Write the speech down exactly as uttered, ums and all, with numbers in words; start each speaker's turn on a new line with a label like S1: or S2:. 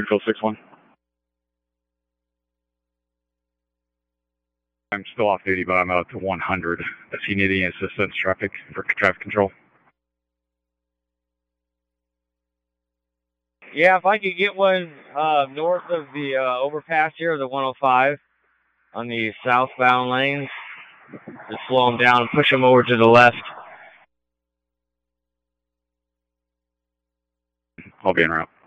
S1: Springfield six one. I'm still off duty, but I'm out to one hundred. Does he need any assistance traffic for traffic control?
S2: Yeah, if I could get one uh, north of the uh, overpass here, the one oh five, on the southbound lanes, just slow them down and push them over to the left.
S1: I'll be en route.